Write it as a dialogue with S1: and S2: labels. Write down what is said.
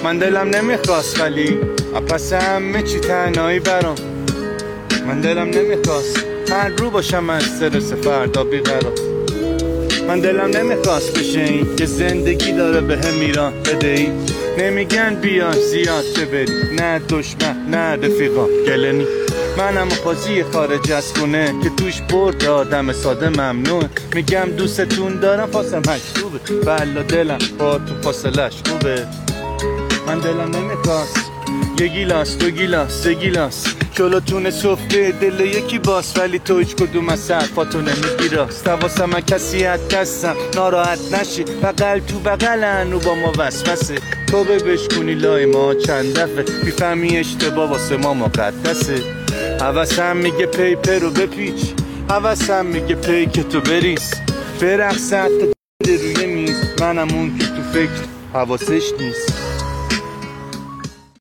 S1: من دلم نمیخواست ولی پس همه چی تنهایی برام. من دلم نمیخواست هر رو باشم از استرس فردا بیقرار. من دلم نمیخواست بشه این که زندگی داره به هم میران بدهی. نمیگن بیا زیاد ببری، نه دشمن نه رفیقا گلنی. منم بازی خارج از خونه که توش برد آدم ساده ممنوعه. میگم دوستتون دارم فاصله مکتوبه، بلا دلم با تو فاصلش خوبه. من دلم نمیخواست یه گیلاس دو گیلاس سه گیلاس جلوتون سفره دل یکی باس، ولی تو هیچ کدوم از حرفاتو نمیگی راست. حواسم از کسی از دستم ناراحت نشی، بغل تو بغلن و با ما وسوسه. تو بشکونی لای ما چند دفعه میفهمی اشتباه واسه ما مقدسه. حواسم میگه پیپر رو بپیچ، حواسم میگه پیک تو بریز، برقص حتی روی میز. منم اون که تو فکر حواسش نیست.